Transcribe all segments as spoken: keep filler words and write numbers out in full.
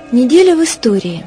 Неделя в истории.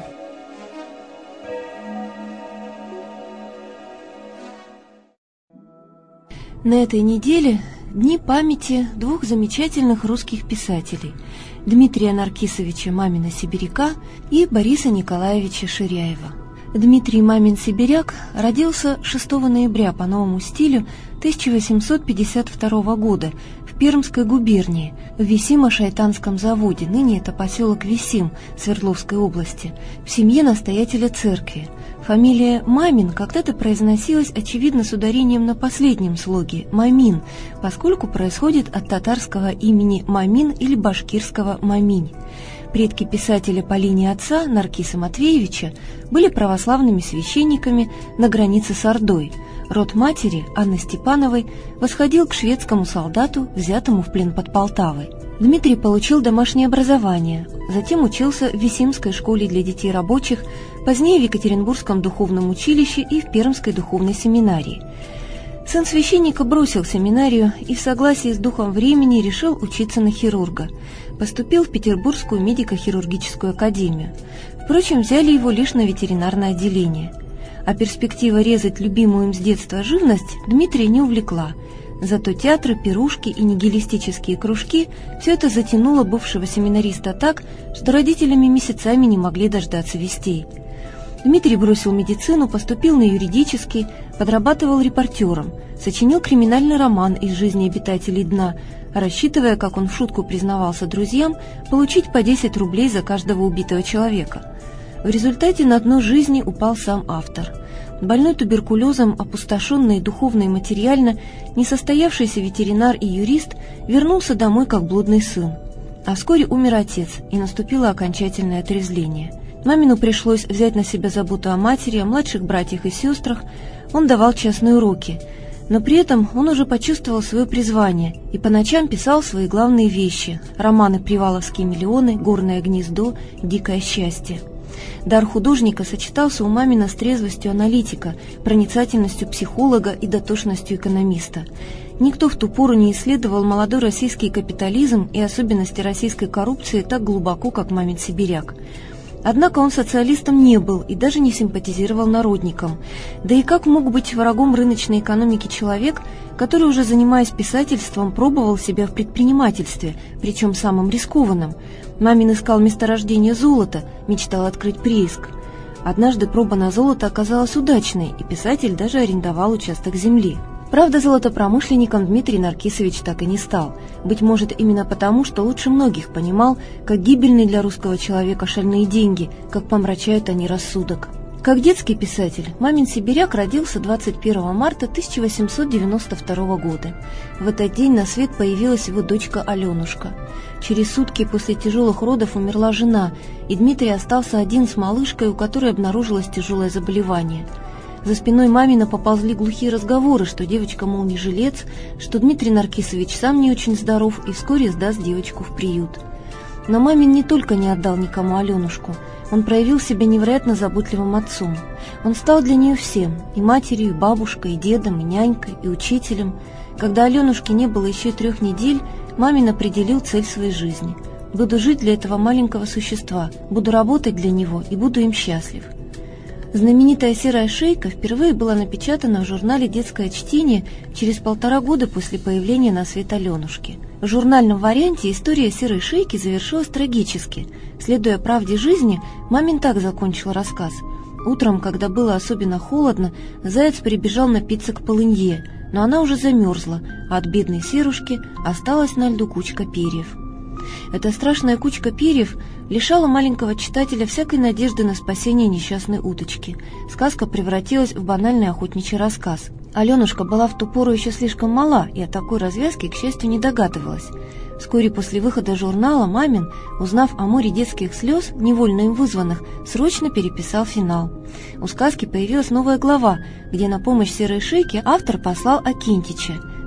На этой неделе дни памяти двух замечательных русских писателей – Дмитрия Наркисовича Мамина-Сибиряка и Бориса Николаевича Ширяева. Дмитрий Мамин-Сибиряк родился шестого ноября по новому стилю тысяча восемьсот пятьдесят второго года в Пермской губернии, в Висимо-Шайтанском заводе, ныне это поселок Висим Свердловской области, в семье настоятеля церкви. Фамилия Мамин когда-то произносилась, очевидно, с ударением на последнем слоге «Мамин», поскольку происходит от татарского имени Мамин или башкирского Маминь. Предки писателя по линии отца, Наркиса Матвеевича, были православными священниками на границе с Ордой. Род матери, Анны Степановой, восходил к шведскому солдату, взятому в плен под Полтавой. Дмитрий получил домашнее образование, затем учился в Висимской школе для детей рабочих, позднее в Екатеринбургском духовном училище и в Пермской духовной семинарии. Сын священника бросил семинарию и в согласии с духом времени решил учиться на хирурга. Поступил в Петербургскую медико-хирургическую академию. Впрочем, взяли его лишь на ветеринарное отделение. А перспектива резать любимую им с детства живность Дмитрия не увлекла. Зато театры, пирушки и нигилистические кружки – все это затянуло бывшего семинариста так, что родителями месяцами не могли дождаться вестей. Дмитрий бросил медицину, поступил на юридический, подрабатывал репортером, сочинил криминальный роман из жизни обитателей дна, рассчитывая, как он в шутку признавался друзьям, получить по десять рублей за каждого убитого человека. В результате на дно жизни упал сам автор. Больной туберкулезом, опустошенный духовно и материально, несостоявшийся ветеринар и юрист вернулся домой как блудный сын. А вскоре умер отец, и наступило окончательное отрезвление. Мамину пришлось взять на себя заботу о матери, о младших братьях и сестрах. Он давал частные уроки. Но при этом он уже почувствовал свое призвание и по ночам писал свои главные вещи – романы «Приваловские миллионы», «Горное гнездо», «Дикое счастье». Дар художника сочетался у Мамина с трезвостью аналитика, проницательностью психолога и дотошностью экономиста. Никто в ту пору не исследовал молодой российский капитализм и особенности российской коррупции так глубоко, как Мамин-Сибиряк. Однако он социалистом не был и даже не симпатизировал народникам. Да и как мог быть врагом рыночной экономики человек, который, уже занимаясь писательством, пробовал себя в предпринимательстве, причем самым рискованным? Мамин искал месторождение золота, мечтал открыть прииск. Однажды проба на золото оказалась удачной, и писатель даже арендовал участок земли. Правда, золотопромышленником Дмитрий Наркисович так и не стал. Быть может, именно потому, что лучше многих понимал, как гибельны для русского человека шальные деньги, как помрачают они рассудок. Как детский писатель, Мамин-Сибиряк родился двадцать первого марта тысяча восемьсот девяносто второго года. В этот день на свет появилась его дочка Аленушка. Через сутки после тяжелых родов умерла жена, и Дмитрий остался один с малышкой, у которой обнаружилось тяжелое заболевание. За спиной Мамина поползли глухие разговоры, что девочка, мол, не жилец, что Дмитрий Наркисович сам не очень здоров и вскоре сдаст девочку в приют. Но Мамин не только не отдал никому Аленушку, он проявил себя невероятно заботливым отцом. Он стал для нее всем – и матерью, и бабушкой, и дедом, и нянькой, и учителем. Когда Аленушке не было еще трех недель, Мамин определил цель своей жизни. «Буду жить для этого маленького существа, буду работать для него и буду им счастлив». Знаменитая «Серая шейка» впервые была напечатана в журнале «Детское чтение» через полтора года после появления на свет Аленушки. В журнальном варианте история «Серой шейки» завершилась трагически. Следуя правде жизни, Мамин так закончил рассказ. Утром, когда было особенно холодно, заяц прибежал напиться к полынье, но она уже замерзла, а от бедной Серушки осталась на льду кучка перьев. Эта страшная кучка перьев лишала маленького читателя всякой надежды на спасение несчастной уточки. Сказка превратилась в банальный охотничий рассказ. Аленушка была в ту пору еще слишком мала и о такой развязке, к счастью, не догадывалась. Вскоре после выхода журнала Мамин, узнав о море детских слез, невольно им вызванных, срочно переписал финал. У сказки появилась новая глава, где на помощь Серой шейке автор послал Акинтича.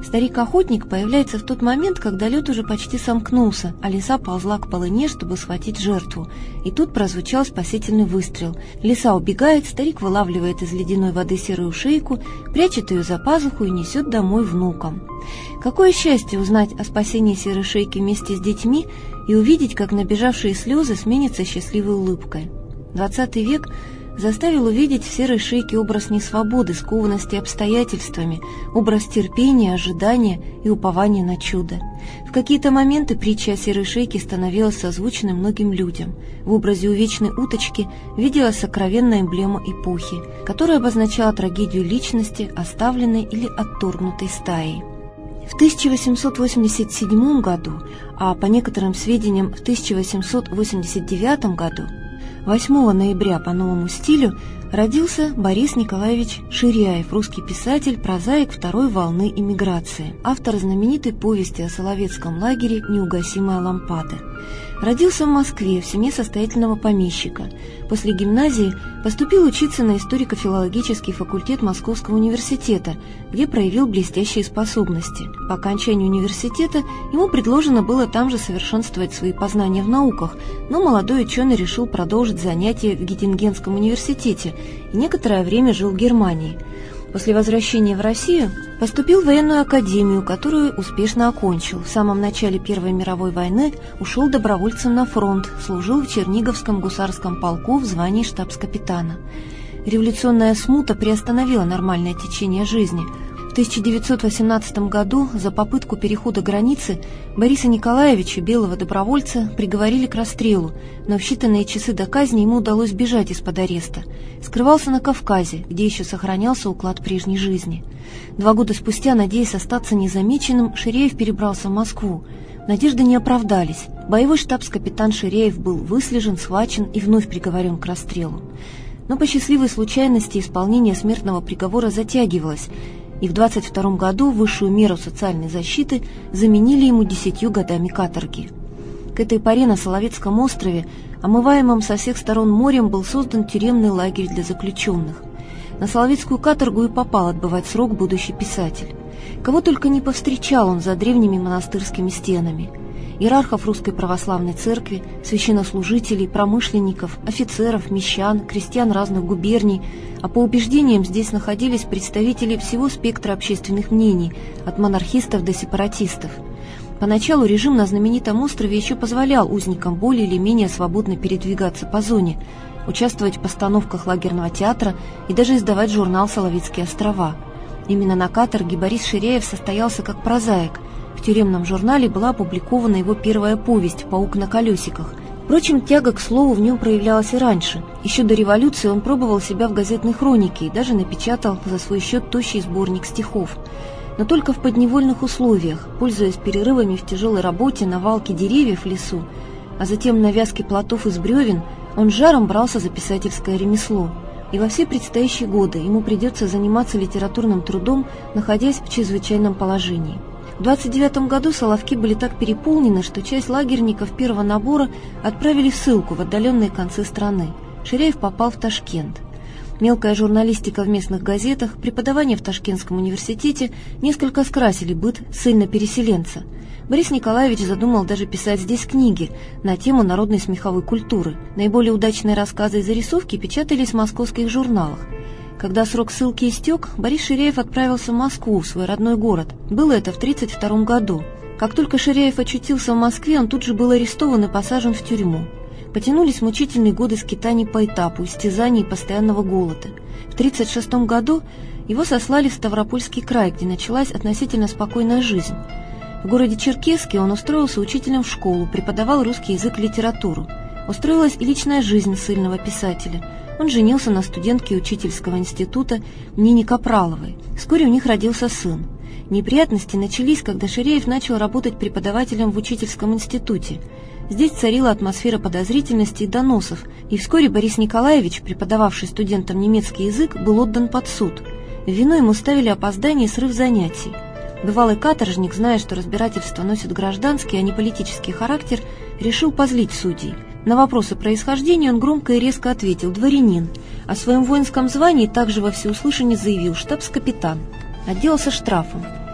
Старик-охотник появляется в тот момент, когда лед уже почти сомкнулся, а лиса ползла к полыне, чтобы схватить жертву. И тут прозвучал спасительный выстрел. Лиса убегает, старик вылавливает из ледяной воды серую шейку, прячет ее за пазуху и несет домой внукам. Какое счастье узнать о спасении серой шейки вместе с детьми и увидеть, как набежавшие слезы сменятся счастливой улыбкой. Двадцатый век заставил увидеть в серой шейке образ несвободы, скованности обстоятельствами, образ терпения, ожидания и упования на чудо. В какие-то моменты притча о серой шейке становилась созвучной многим людям. В образе увечной уточки виделась сокровенная эмблема эпохи, которая обозначала трагедию личности, оставленной или отторгнутой стаей. В тысяча восемьсот восемьдесят седьмом году, а по некоторым сведениям в тысяча восемьсот восемьдесят девятом году, восьмого ноября по новому стилю, родился Борис Николаевич Ширяев, русский писатель, прозаик второй волны эмиграции, автор знаменитой повести о Соловецком лагере «Неугасимая лампада». Родился в Москве в семье состоятельного помещика. После гимназии поступил учиться на историко-филологический факультет Московского университета, где проявил блестящие способности. По окончанию университета ему предложено было там же совершенствовать свои познания в науках, но молодой ученый решил продолжить занятия в Геттингенском университете и некоторое время жил в Германии. После возвращения в Россию поступил в военную академию, которую успешно окончил. В самом начале Первой мировой войны ушел добровольцем на фронт, служил в Черниговском гусарском полку в звании штабс-капитана. Революционная смута приостановила нормальное течение жизни. В тысяча девятьсот восемнадцатом году за попытку перехода границы Бориса Николаевича, белого добровольца, приговорили к расстрелу, но в считанные часы до казни ему удалось бежать из-под ареста. Скрывался на Кавказе, где еще сохранялся уклад прежней жизни. Два года спустя, надеясь остаться незамеченным, Ширяев перебрался в Москву. Надежды не оправдались. Боевой штабс-капитан Ширяев был выслежен, схвачен и вновь приговорен к расстрелу. Но по счастливой случайности исполнение смертного приговора затягивалось, и в двадцать втором году высшую меру социальной защиты заменили ему десятью годами каторги. К этой поре на Соловецком острове, омываемом со всех сторон морем, был создан тюремный лагерь для заключенных. На Соловецкую каторгу и попал отбывать срок будущий писатель. Кого только не повстречал он за древними монастырскими стенами. Иерархов Русской Православной Церкви, священнослужителей, промышленников, офицеров, мещан, крестьян разных губерний, а по убеждениям здесь находились представители всего спектра общественных мнений, от монархистов до сепаратистов. Поначалу режим на знаменитом острове еще позволял узникам более или менее свободно передвигаться по зоне, участвовать в постановках лагерного театра и даже издавать журнал «Соловецкие острова». Именно на каторге Борис Ширяев состоялся как прозаик. В тюремном журнале была опубликована его первая повесть «Паук на колесиках». Впрочем, тяга к слову в нем проявлялась и раньше. Еще до революции он пробовал себя в газетной хронике и даже напечатал за свой счет тощий сборник стихов. Но только в подневольных условиях, пользуясь перерывами в тяжелой работе на валке деревьев в лесу, а затем на вязке плотов из бревен, он с жаром брался за писательское ремесло. И во все предстоящие годы ему придется заниматься литературным трудом, находясь в чрезвычайном положении. В двадцать девятом году Соловки были так переполнены, что часть лагерников первого набора отправили в ссылку в отдаленные концы страны. Ширяев попал в Ташкент. Мелкая журналистика в местных газетах, преподавание в Ташкентском университете несколько скрасили быт ссыльно-переселенца. Борис Николаевич задумал даже писать здесь книги на тему народной смеховой культуры. Наиболее удачные рассказы и зарисовки печатались в московских журналах. Когда срок ссылки истек, Борис Ширяев отправился в Москву, в свой родной город. Было это в тридцать втором году. Как только Ширяев очутился в Москве, он тут же был арестован и посажен в тюрьму. Потянулись мучительные годы скитаний по этапу, истязаний и постоянного голода. В тридцать шестом году его сослали в Ставропольский край, где началась относительно спокойная жизнь. В городе Черкесске он устроился учителем в школу, преподавал русский язык и литературу. Устроилась и личная жизнь ссыльного писателя. Он женился на студентке учительского института Нине Капраловой. Вскоре у них родился сын. Неприятности начались, когда Ширяев начал работать преподавателем в учительском институте. Здесь царила атмосфера подозрительности и доносов, и вскоре Борис Николаевич, преподававший студентам немецкий язык, был отдан под суд. В вину ему ставили опоздание и срыв занятий. Бывалый каторжник, зная, что разбирательства носят гражданский, а не политический характер, решил позлить судей. На вопросы происхождения он громко и резко ответил «дворянин», о своем воинском звании также во всеуслышание заявил «штабс-капитан». Отделался штрафом.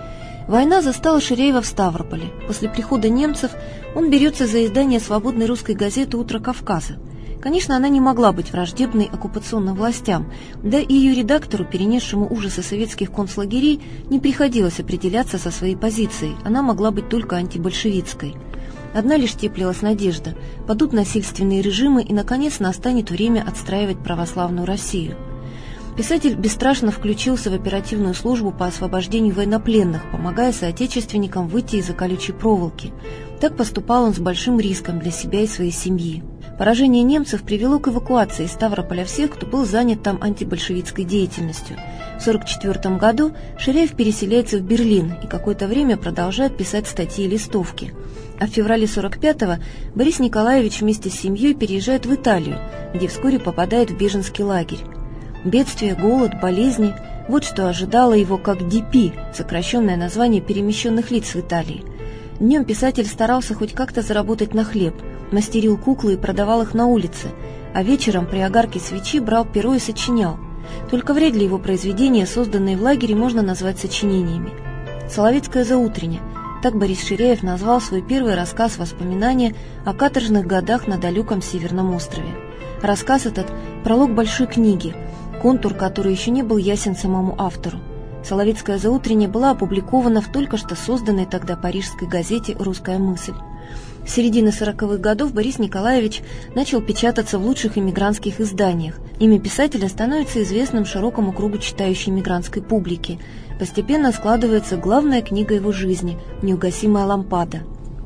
Война застала Ширяева в Ставрополе. После прихода немцев он берется за издание свободной русской газеты «Утро Кавказа». Конечно, она не могла быть враждебной оккупационным властям, да и ее редактору, перенесшему ужасы советских концлагерей, не приходилось определяться со своей позицией, она могла быть только антибольшевистской. Одна лишь теплилась надежда – падут насильственные режимы и, наконец, настанет время отстраивать православную Россию. Писатель бесстрашно включился в оперативную службу по освобождению военнопленных, помогая соотечественникам выйти из-за колючей проволоки. Так поступал он с большим риском для себя и своей семьи. Поражение немцев привело к эвакуации из Ставрополя всех, кто был занят там антибольшевистской деятельностью. В сорок четвёртом году Ширяев переселяется в Берлин и какое-то время продолжает писать статьи и листовки. А в феврале сорок пятого Борис Николаевич вместе с семьей переезжает в Италию, где вскоре попадает в беженский лагерь. Бедствия, голод, болезни – вот что ожидало его как ди пи, сокращенное название перемещенных лиц в Италии. Днем писатель старался хоть как-то заработать на хлеб, мастерил куклы и продавал их на улице, а вечером при огарке свечи брал перо и сочинял. Только вряд ли его произведения, созданные в лагере, можно назвать сочинениями. «Соловецкое заутренне» – так Борис Ширяев назвал свой первый рассказ «Воспоминания о каторжных годах на далеком Северном острове». Рассказ этот – пролог большой книги, контур, который еще не был ясен самому автору. «Соловецкое заутренне» была опубликована в только что созданной тогда парижской газете «Русская мысль». С середины сороковых годов Борис Николаевич начал печататься в лучших эмигрантских изданиях. Имя писателя становится известным широкому кругу читающей эмигрантской публики. Постепенно складывается главная книга его жизни «Неугасимая лампада».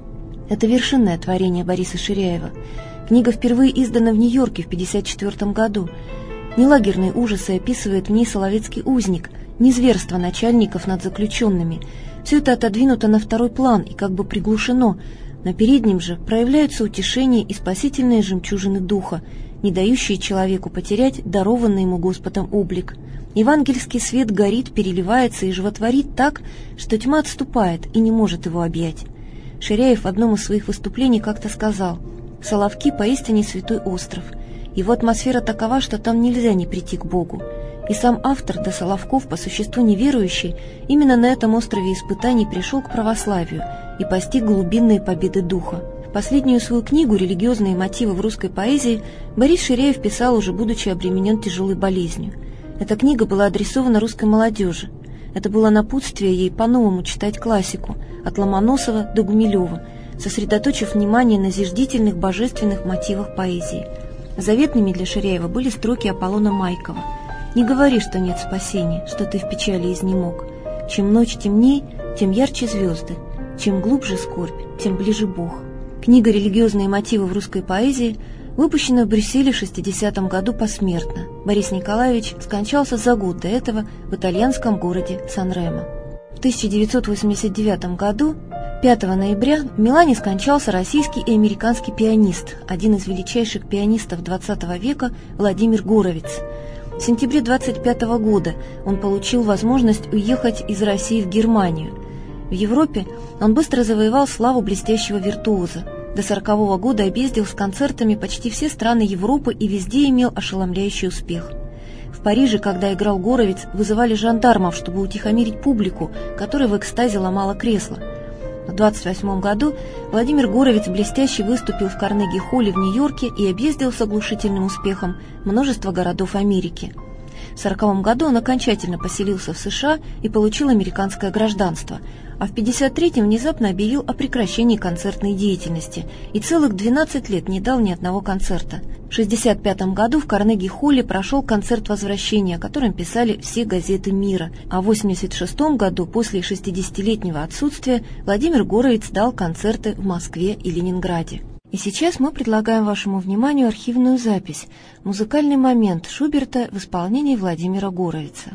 Это вершинное творение Бориса Ширяева. Книга впервые издана в Нью-Йорке в тысяча девятьсот пятьдесят четвёртом году. Не лагерные ужасы описывает в ней соловецкий узник, не зверство начальников над заключенными. Все это отодвинуто на второй план и как бы приглушено. На переднем же проявляются утешение и спасительные жемчужины духа, не дающие человеку потерять дарованный ему Господом облик. Евангельский свет горит, переливается и животворит так, что тьма отступает и не может его объять. Ширяев в одном из своих выступлений как-то сказал: «Соловки поистине святой остров. Его атмосфера такова, что там нельзя не прийти к Богу». И сам автор, до Соловков, по существу неверующий, именно на этом острове испытаний пришел к православию и постиг глубинные победы духа. Последнюю свою книгу «Религиозные мотивы в русской поэзии» Борис Ширяев писал, уже будучи обременен тяжелой болезнью. Эта книга была адресована русской молодежи. Это было напутствие ей по-новому читать классику, от Ломоносова до Гумилева, сосредоточив внимание на зиждительных божественных мотивах поэзии. Заветными для Ширяева были строки Аполлона Майкова: «Не говори, что нет спасения, что ты в печали изнемог. Чем ночь темней, тем ярче звезды, чем глубже скорбь, тем ближе Бог». Книга «Религиозные мотивы в русской поэзии» выпущена в Брюсселе в шестидесятом году посмертно. Борис Николаевич скончался за год до этого в итальянском городе Сан-Ремо. В тысяча девятьсот восемьдесят девятом году, пятого ноября, в Милане скончался российский и американский пианист, один из величайших пианистов двадцатого века Владимир Горовиц. В сентябре двадцать пятого года он получил возможность уехать из России в Германию. В Европе он быстро завоевал славу блестящего виртуоза. До сорокового года объездил с концертами почти все страны Европы и везде имел ошеломляющий успех. В Париже, когда играл Горовиц, вызывали жандармов, чтобы утихомирить публику, которая в экстазе ломала кресла. В двадцать восьмом году Владимир Горовиц блестяще выступил в Карнеги-холле в Нью-Йорке и объездил с оглушительным успехом множество городов Америки. В сороковом году он окончательно поселился в США и получил американское гражданство, а в пятьдесят третьем внезапно объявил о прекращении концертной деятельности и целых двенадцать лет не дал ни одного концерта. В шестьдесят пятом году в Карнеги-холле прошел концерт возвращения, о котором писали все газеты мира, а в восемьдесят шестом году, после шестидесятилетнего отсутствия, Владимир Горовиц дал концерты в Москве и Ленинграде. И сейчас мы предлагаем вашему вниманию архивную запись «Музыкальный момент» Шуберта в исполнении Владимира Горовица.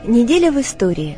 Неделя в истории.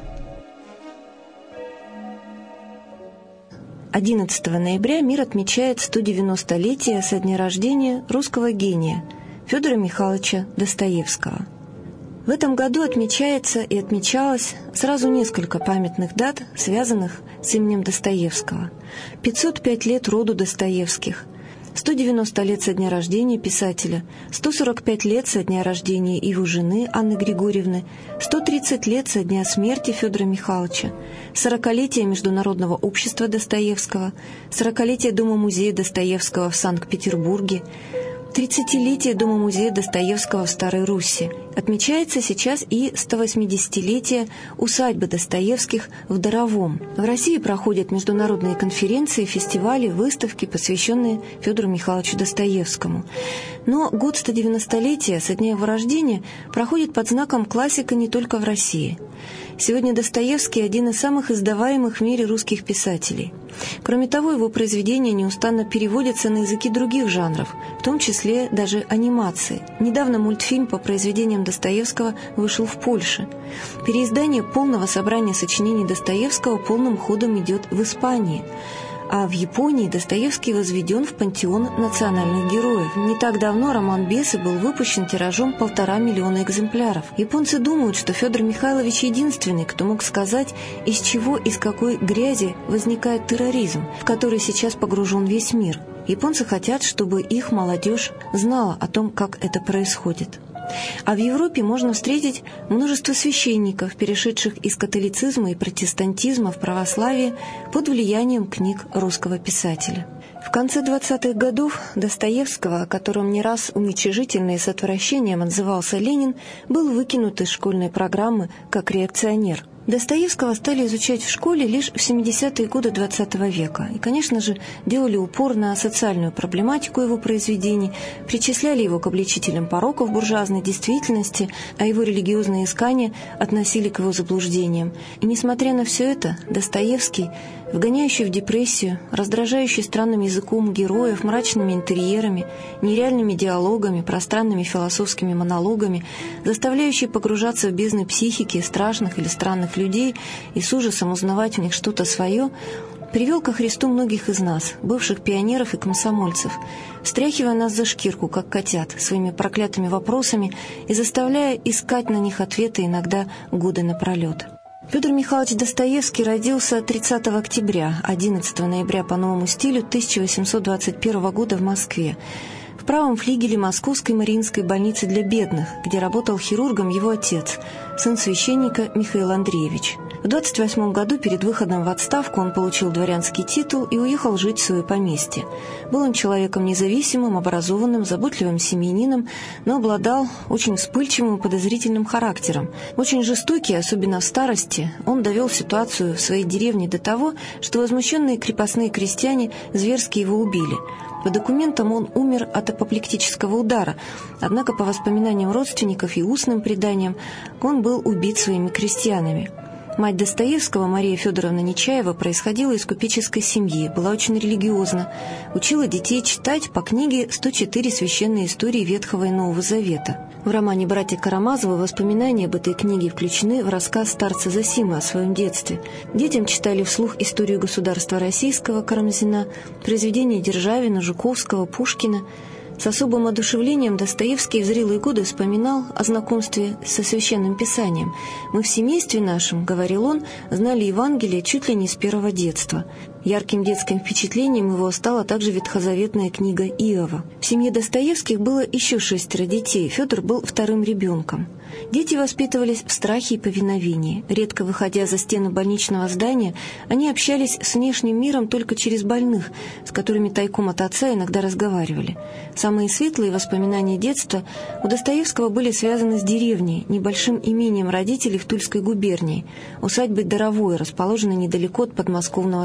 одиннадцатого ноября мир отмечает сто девяностолетие со дня рождения русского гения Федора Михайловича Достоевского. В этом году отмечается и отмечалось сразу несколько памятных дат, связанных с именем Достоевского. пятьсот пять лет роду Достоевских, сто девяносто лет со дня рождения писателя, сто сорок пять лет со дня рождения его жены Анны Григорьевны, сто тридцать лет со дня смерти Федора Михайловича, сорокалетие Международного общества Достоевского, сорокалетие Дома-музея Достоевского в Санкт-Петербурге, тридцатилетие Дома-музея Достоевского в Старой Русси. Отмечается сейчас и сто восьмидесятилетие усадьбы Достоевских в Доровом. В России проходят международные конференции, фестивали, выставки, посвященные Федору Михайловичу Достоевскому. Но год сто девяностолетия со дня его рождения проходит под знаком классика не только в России. Сегодня Достоевский – один из самых издаваемых в мире русских писателей. Кроме того, его произведения неустанно переводятся на языки других жанров, в том числе даже анимации. Недавно мультфильм по произведениям Достоевского вышел в Польше. Переиздание полного собрания сочинений Достоевского полным ходом идет в Испании. А в Японии Достоевский возведен в пантеон национальных героев. Не так давно роман «Бесы» был выпущен тиражом полтора миллиона экземпляров. Японцы думают, что Федор Михайлович единственный, кто мог сказать, из чего, из какой грязи возникает терроризм, в который сейчас погружен весь мир. Японцы хотят, чтобы их молодежь знала о том, как это происходит. А в Европе можно встретить множество священников, перешедших из католицизма и протестантизма в православие под влиянием книг русского писателя. В конце двадцатых годов Достоевского, о котором не раз уничижительно и с отвращением отзывался Ленин, был выкинут из школьной программы как реакционер. Достоевского стали изучать в школе лишь в семидесятые годы двадцатого века. И, конечно же, делали упор на социальную проблематику его произведений, причисляли его к обличителям пороков буржуазной действительности, а его религиозные искания относили к его заблуждениям. И, несмотря на все это, Достоевский, вгоняющий в депрессию, раздражающий странным языком героев, мрачными интерьерами, нереальными диалогами, пространными философскими монологами, заставляющий погружаться в бездны психики страшных или странных людей и с ужасом узнавать в них что-то свое, привел ко Христу многих из нас, бывших пионеров и комсомольцев, встряхивая нас за шкирку, как котят, своими проклятыми вопросами и заставляя искать на них ответы иногда годы напролет. Федор Михайлович Достоевский родился тридцатого октября, одиннадцатого ноября по новому стилю тысяча восемьсот двадцать первого года в Москве, в правом флигеле Московской Мариинской больницы для бедных, где работал хирургом его отец, сын священника Михаил Андреевич. В двадцать восьмом году перед выходом в отставку он получил дворянский титул и уехал жить в свое поместье. Был он человеком независимым, образованным, заботливым семьянином, но обладал очень вспыльчивым и подозрительным характером. Очень жестокий, особенно в старости, он довел ситуацию в своей деревне до того, что возмущенные крепостные крестьяне зверски его убили. По документам он умер от апоплектического удара, однако по воспоминаниям родственников и устным преданиям он был убит своими крестьянами. Мать Достоевского, Мария Федоровна Нечаева, происходила из купеческой семьи, была очень религиозна, учила детей читать по книге «сто четыре священные истории Ветхого и Нового Завета». В романе «Братья Карамазовы» воспоминания об этой книге включены в рассказ старца Зосимы о своем детстве. Детям читали вслух историю государства российского Карамзина, произведения Державина, Жуковского, Пушкина. С особым одушевлением Достоевский в зрелые годы вспоминал о знакомстве со Священным Писанием. «Мы в семействе нашем, — говорил он, — знали Евангелие чуть ли не с первого детства. Ярким детским впечатлением его стала также ветхозаветная книга Иова». В семье Достоевских было еще шестеро детей, Федор был вторым ребенком. Дети воспитывались в страхе и повиновении. Редко выходя за стены больничного здания, они общались с внешним миром только через больных, с которыми тайком от отца иногда разговаривали. Самые светлые воспоминания детства у Достоевского были связаны с деревней, небольшим имением родителей в Тульской губернии, усадьбой Доровое, расположенной недалеко от подмосковного Зарайска.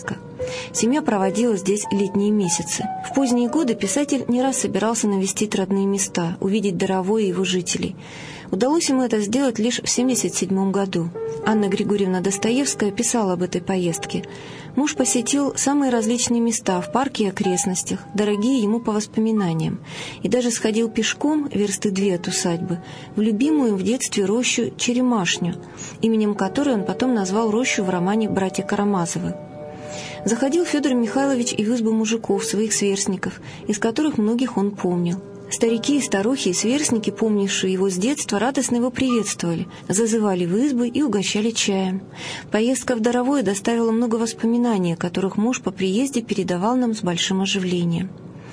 Архангельска. Семья проводила здесь летние месяцы. В поздние годы писатель не раз собирался навестить родные места, увидеть Даровое и его жителей. Удалось ему это сделать лишь в семьдесят седьмом году. Анна Григорьевна Достоевская писала об этой поездке. Муж посетил самые различные места в парке и окрестностях, дорогие ему по воспоминаниям, и даже сходил пешком, версты две от усадьбы, в любимую в детстве рощу Черемашню, именем которой он потом назвал рощу в романе «Братья Карамазовы». Заходил Федор Михайлович и в избу мужиков, своих сверстников, из которых многих он помнил. Старики и старухи и сверстники, помнившие его с детства, радостно его приветствовали, зазывали в избы и угощали чаем. Поездка в Даровое доставила много воспоминаний, о которых муж по приезде передавал нам с большим оживлением.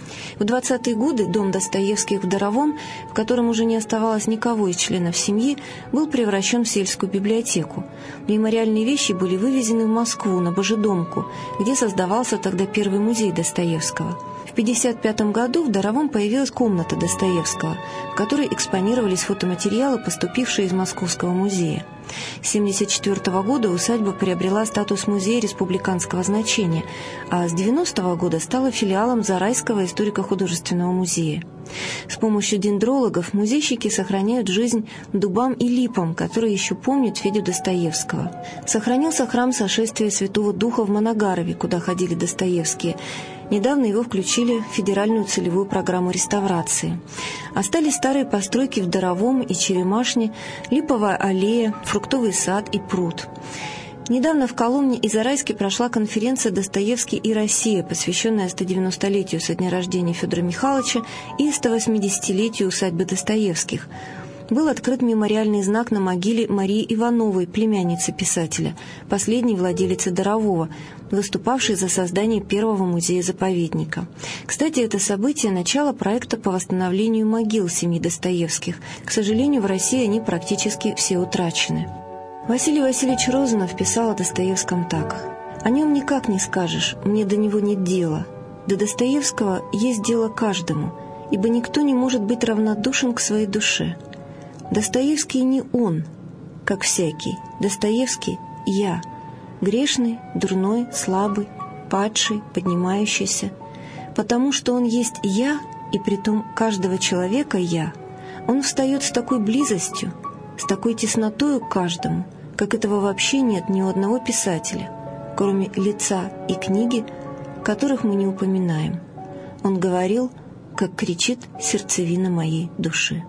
В двадцатые годы дом Достоевских в Даровом, в котором уже не оставалось никого из членов семьи, был превращен в сельскую библиотеку. Мемориальные вещи были вывезены в Москву, на Божедомку, где создавался тогда первый музей Достоевского. В тысяча девятьсот пятьдесят пятом году в Даровом появилась комната Достоевского, в которой экспонировались фотоматериалы, поступившие из Московского музея. С тысяча девятьсот семьдесят четвёртого года усадьба приобрела статус музея республиканского значения, а с девяностого года стала филиалом Зарайского историко-художественного музея. С помощью дендрологов музейщики сохраняют жизнь дубам и липам, которые еще помнят Федю Достоевского. Сохранился храм Сошествия Святого Духа в Моногарове, куда ходили Достоевские. Недавно его включили в федеральную целевую программу реставрации. Остались старые постройки в Даровом и Черемашне, Липовая аллея, фруктовый сад и пруд. Недавно в Коломне и Зарайске прошла конференция «Достоевский и Россия», посвященная сто девяностолетию со дня рождения Федора Михайловича и сто восьмидесятилетию усадьбы Достоевских. Был открыт мемориальный знак на могиле Марии Ивановой, племянницы писателя, последней владелицы Дарового, выступавшей за создание первого музея-заповедника. Кстати, это событие – начало проекта по восстановлению могил семьи Достоевских. К сожалению, в России они практически все утрачены. Василий Васильевич Розанов писал о Достоевском так: «О нем никак не скажешь, мне до него нет дела. До Достоевского есть дело каждому, ибо никто не может быть равнодушен к своей душе. Достоевский не он, как всякий. Достоевский – я, грешный, дурной, слабый, падший, поднимающийся. Потому что он есть я, и притом каждого человека я, он встает с такой близостью, с такой теснотою к каждому, как этого вообще нет ни у одного писателя, кроме лица и книги, которых мы не упоминаем. Он говорил, как кричит сердцевина моей души».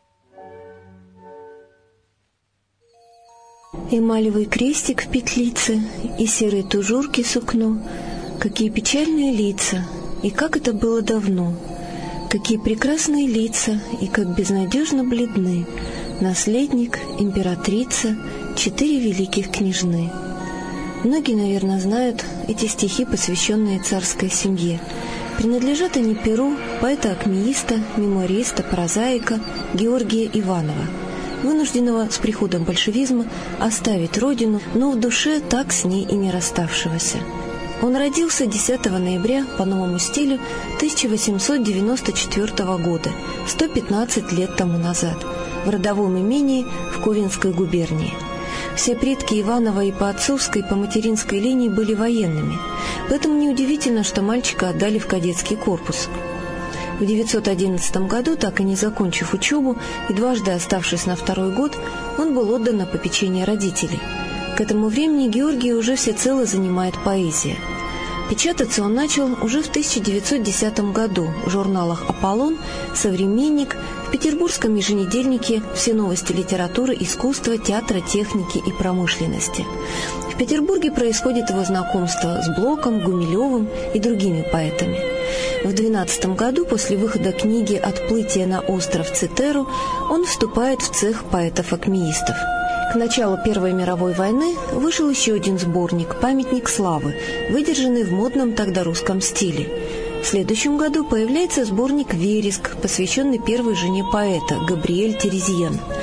Эмалевый крестик в петлице и серые тужурки сукно, какие печальные лица, и как это было давно, какие прекрасные лица, и как безнадежно бледны наследник, императрица, четыре великих княжны. Многие, наверное, знают эти стихи, посвященные царской семье. Принадлежат они перу поэта-акмеиста, мемуариста, прозаика Георгия Иванова, вынужденного с приходом большевизма оставить родину, но в душе так с ней и не расставшегося. Он родился десятого ноября по новому стилю тысяча восемьсот девяносто четвёртого года, сто пятнадцать лет тому назад, в родовом имении в Ковенской губернии. Все предки Иванова и по отцовской, и по материнской линии были военными, поэтому неудивительно, что мальчика отдали в кадетский корпус. В девятьсот одиннадцатом году, так и не закончив учебу и дважды оставшись на второй год, он был отдан на попечение родителей. К этому времени Георгия уже всецело занимает поэзия. Печататься он начал уже в тысяча девятьсот десятом году в журналах «Аполлон», «Современник», в петербургском еженедельнике «Все новости литературы, искусства, театра, техники и промышленности». В Петербурге происходит его знакомство с Блоком, Гумилевым и другими поэтами. В двенадцатом году, после выхода книги «Отплытие на остров Цитеру», он вступает в цех поэтов-акмеистов. К началу Первой мировой войны вышел еще один сборник «Памятник славы», выдержанный в модном тогда русском стиле. В следующем году появляется сборник «Вереск», посвященный первой жене поэта, Габриэль Терезьен.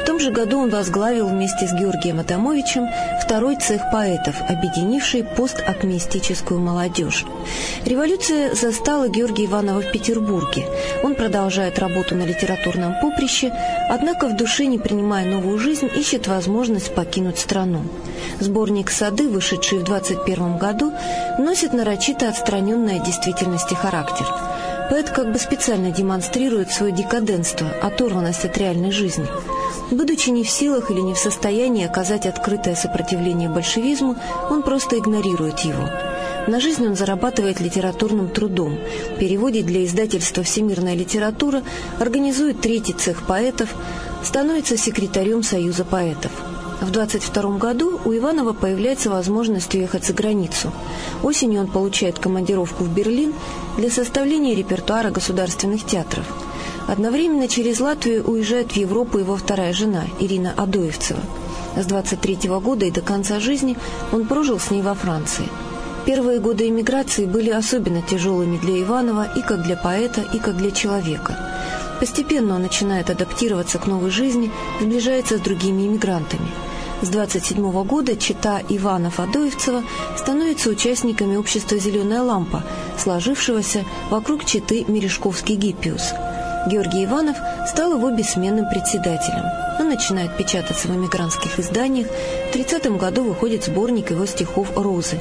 В том же году он возглавил вместе с Георгием Адамовичем второй цех поэтов, объединивший постакмеистическую молодежь. Революция застала Георгия Иванова в Петербурге. Он продолжает работу на литературном поприще, однако в душе, не принимая новую жизнь, ищет возможность покинуть страну. Сборник «Сады», вышедший в двадцать первом году, носит нарочито отстраненный от действительности характер. Поэт как бы специально демонстрирует свое декаденство, оторванность от реальной жизни. Будучи не в силах или не в состоянии оказать открытое сопротивление большевизму, он просто игнорирует его. На жизнь он зарабатывает литературным трудом, переводит для издательства «Всемирная литература», организует третий цех поэтов, становится секретарем Союза поэтов. В двадцать втором году у Иванова появляется возможность уехать за границу. Осенью он получает командировку в Берлин для составления репертуара государственных театров. Одновременно через Латвию уезжает в Европу его вторая жена, Ирина Адоевцева. С двадцать третьего года и до конца жизни он прожил с ней во Франции. Первые годы эмиграции были особенно тяжелыми для Иванова и как для поэта, и как для человека. Постепенно он начинает адаптироваться к новой жизни, сближается с другими эмигрантами. С двадцать седьмого года чета Иванов-Адоевцева становится участниками общества «Зеленая лампа», сложившегося вокруг четы Мережковский-Гиппиус. Георгий Иванов стал его бессменным председателем. Он начинает печататься в эмигрантских изданиях. В тридцатом году выходит сборник его стихов «Розы».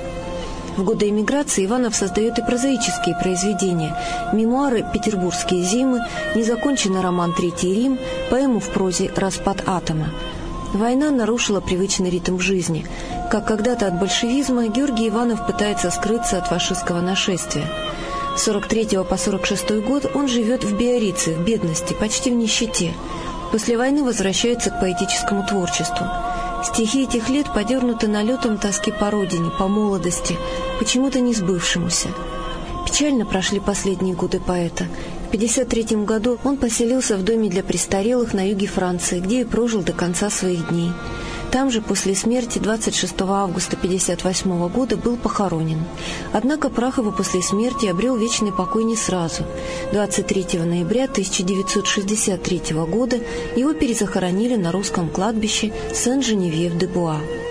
В годы эмиграции Иванов создает и прозаические произведения: мемуары «Петербургские зимы», незаконченный роман «Третий Рим», поэму в прозе «Распад атома». Война нарушила привычный ритм жизни. Как когда-то от большевизма, Георгий Иванов пытается скрыться от фашистского нашествия. С сорок третьего по сорок шестой год он живет в Биорице, в бедности, почти в нищете. После войны возвращается к поэтическому творчеству. Стихи этих лет подернуты налетом тоски по родине, по молодости, почему-то не сбывшемуся. Печально прошли последние годы поэта. В пятьдесят третьем году он поселился в доме для престарелых на юге Франции, где и прожил до конца своих дней. Там же после смерти двадцать шестого августа пятьдесят восьмого года был похоронен. Однако прах его после смерти обрел вечный покой не сразу. двадцать третьего ноября тысяча девятьсот шестьдесят третьего года его перезахоронили на русском кладбище Сен-Женевьев-де-Буа.